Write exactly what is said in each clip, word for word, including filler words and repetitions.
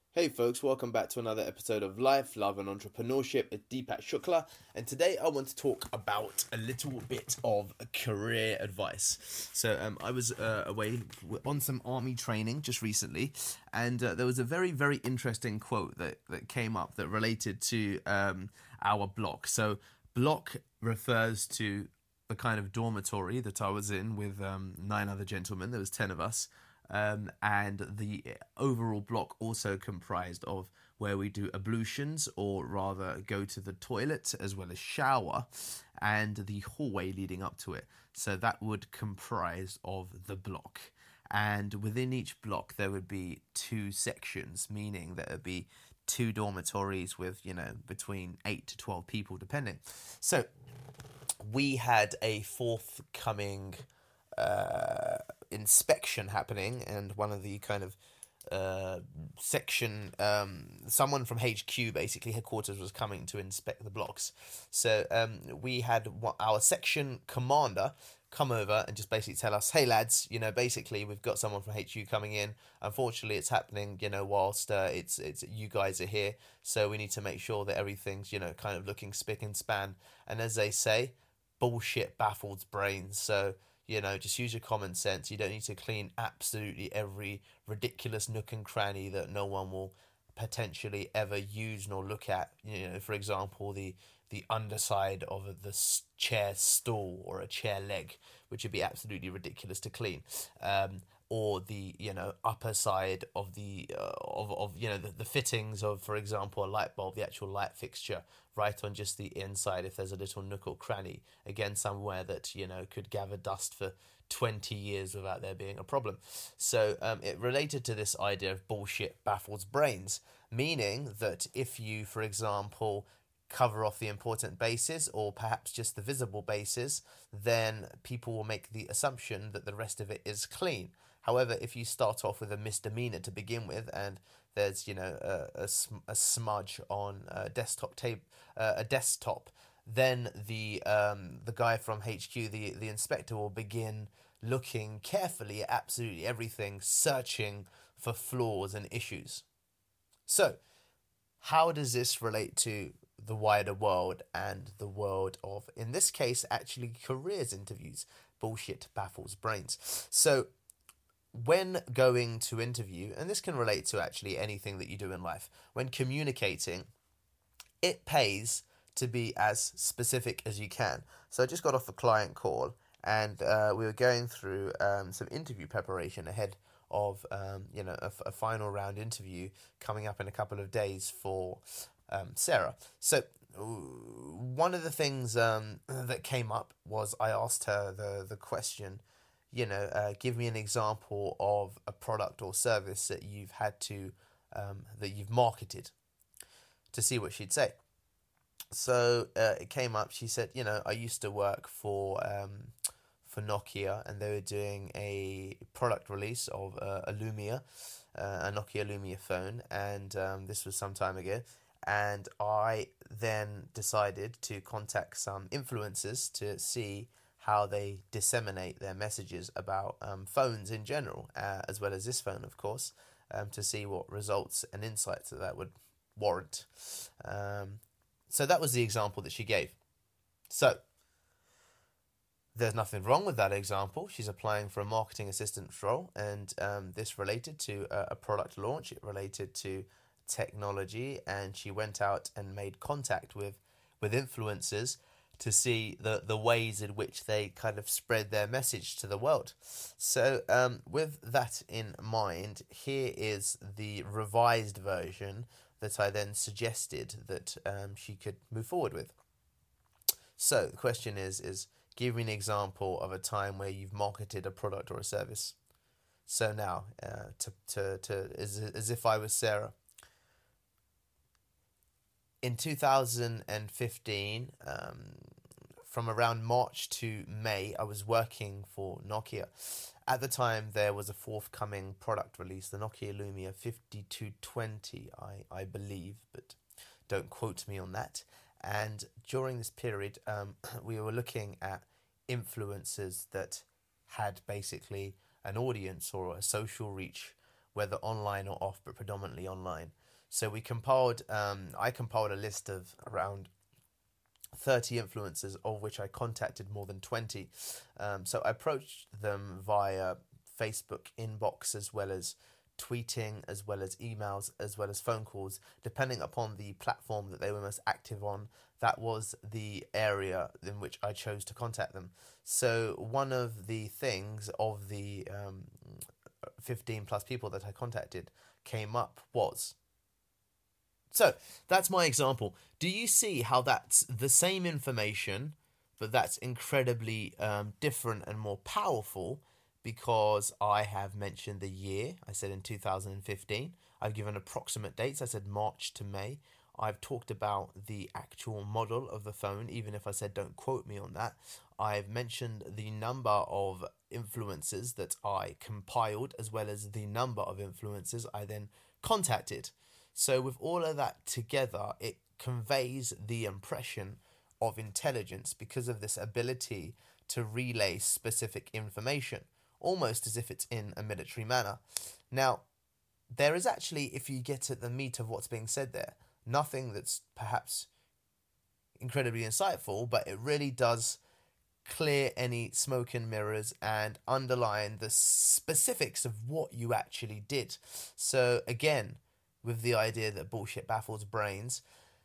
Hey folks, welcome back to another episode of Life, Love and Entrepreneurship. It's Deepak Shukla, and today I want to talk about a little bit of career advice. So um, I was uh, away on some army training just recently, and uh, there was a very, very interesting quote that, that came up that related to um, our block. So block refers to the kind of dormitory that I was in with um, nine other gentlemen. There was ten of us. Um, and the overall block also comprised of where we do ablutions, or rather go to the toilet as well as shower, and the hallway leading up to it. So that would comprise of the block. And within each block there would be two sections, meaning that there would be two dormitories with, you know, between eight to twelve people depending. So we had a forthcoming uh, inspection happening, and one of the kind of uh, section, um, someone from H Q, basically headquarters, was coming to inspect the blocks. So um, we had our section commander come over and just basically tell us, hey lads, you know, basically we've got someone from H Q coming in. Unfortunately, it's happening, you know, whilst uh, it's it's you guys are here, so we need to make sure that everything's, you know, kind of looking spick and span. And as they say, bullshit baffles brains. So, you know, just use your common sense. You don't need to clean absolutely every ridiculous nook and cranny that no one will potentially ever use nor look at. You know, for example, the the underside of the chair stool or a chair leg, which would be absolutely ridiculous to clean. Um, or the, you know, upper side of the uh, of, of you know the, the fittings of, for example, a light bulb, the actual light fixture, right on just the inside, if there's a little nook or cranny, again somewhere that, you know, could gather dust for twenty years without there being a problem. So um, it related to this idea of bullshit baffles brains, meaning that if you, for example, cover off the important bases, or perhaps just the visible bases, then people will make the assumption that the rest of it is clean. However, if you start off with a misdemeanor to begin with, and there's, you know, a, a, a smudge on a desktop tape, uh, a desktop, then the um, the guy from H Q, the the inspector, will begin looking carefully at absolutely everything, searching for flaws and issues. So, how does this relate to the wider world and the world of, in this case, actually careers interviews? Bullshit baffles brains. So, when going to interview, and this can relate to actually anything that you do in life, when communicating, it pays to be as specific as you can. So I just got off a client call, and uh, we were going through um, some interview preparation ahead of um, you know a, a final round interview coming up in a couple of days for um, Sarah. So one of the things um, that came up was I asked her the the question, you know, uh, give me an example of a product or service that you've had to um, that you've marketed, to see what she'd say. So uh, it came up. She said, you know, I used to work for um, for Nokia, and they were doing a product release of uh, a Lumia, uh, a Nokia Lumia phone, and um, this was some time ago. And I then decided to contact some influencers to see how they disseminate their messages about um, phones in general, uh, as well as this phone, of course, um, to see what results and insights that that would warrant. Um, so that was the example that she gave. So there's nothing wrong with that example. She's applying for a marketing assistant role, and um, this related to a, a product launch. It related to technology, and she went out and made contact with with influencers to see the, the ways in which they kind of spread their message to the world. So um, with that in mind, here is the revised version that I then suggested that um, she could move forward with. So the question is, is give me an example of a time where you've marketed a product or a service. So now, uh, to, to, to as, as if I was Sarah. In two thousand fifteen, um, from around March to May, I was working for Nokia. At the time, there was a forthcoming product release, the Nokia Lumia fifty-two twenty, I, I believe, but don't quote me on that. And during this period, um, we were looking at influencers that had basically an audience or a social reach whether online or off, but predominantly online. So we compiled, um, I compiled a list of around thirty influencers, of which I contacted more than twenty. Um, so I approached them via Facebook inbox, as well as tweeting, as well as emails, as well as phone calls, depending upon the platform that they were most active on. That was the area in which I chose to contact them. So one of the things of the um, fifteen plus people that I contacted came up was... So that's my example. Do you see how that's the same information, but that's incredibly um, different and more powerful? Because I have mentioned the year. I said in two thousand fifteen. I've given approximate dates. I said March to May. I've talked about the actual model of the phone, even if I said don't quote me on that. I've mentioned the number of influencers that I compiled, as well as the number of influencers I then contacted. So with all of that together, it conveys the impression of intelligence because of this ability to relay specific information, almost as if it's in a military manner. Now, there is actually, if you get at the meat of what's being said there, nothing that's perhaps incredibly insightful, but it really does clear any smoke and mirrors and underline the specifics of what you actually did. So again, with the idea that bullshit baffles brains,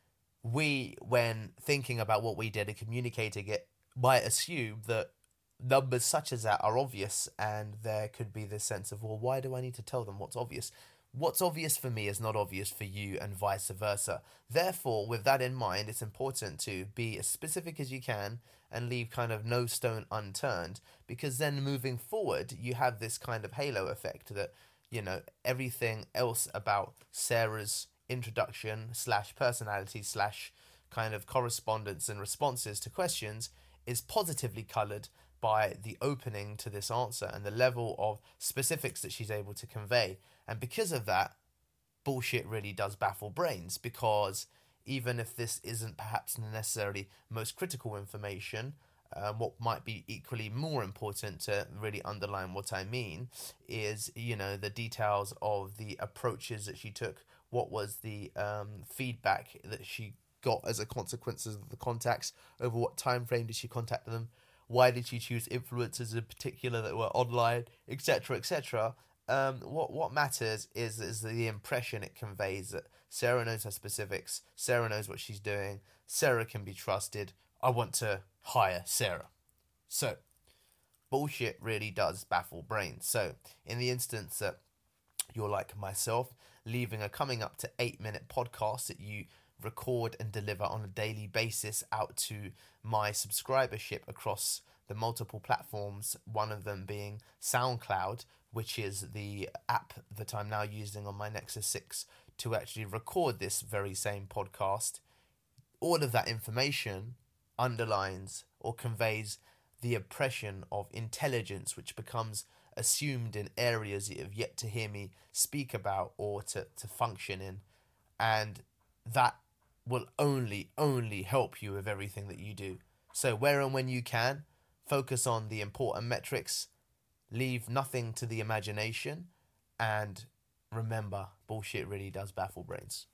we, when thinking about what we did and communicating it, might assume that numbers such as that are obvious, and there could be this sense of, well, why do I need to tell them what's obvious? What's obvious for me is not obvious for you, and vice versa. Therefore, with that in mind, it's important to be as specific as you can and leave kind of no stone unturned, because then moving forward, you have this kind of halo effect that, you know, everything else about Sarah's introduction slash personality slash kind of correspondence and responses to questions is positively coloured by the opening to this answer and the level of specifics that she's able to convey. And because of that, bullshit really does baffle brains, because even if this isn't perhaps necessarily most critical information, um, what might be equally more important to really underline what I mean is, you know, the details of the approaches that she took. What was the um, feedback that she got as a consequence of the contacts? Over what time frame did she contact them? Why did she choose influencers in particular that were online, et cetera, et cetera? Um, what what matters is is the impression it conveys that Sarah knows her specifics. Sarah knows what she's doing. Sarah can be trusted. I want to hire Sarah. So, bullshit really does baffle brains. So, in the instance that you're like myself, leaving a coming up to eight minute podcast that you record and deliver on a daily basis out to my subscribership across the multiple platforms, one of them being SoundCloud, which is the app that I'm now using on my Nexus six to actually record this very same podcast. All of that information underlines or conveys the impression of intelligence, which becomes assumed in areas you have yet to hear me speak about or to, to function in. And that will only, only help you with everything that you do. So where and when you can, focus on the important metrics, leave nothing to the imagination, and remember, bullshit really does baffle brains.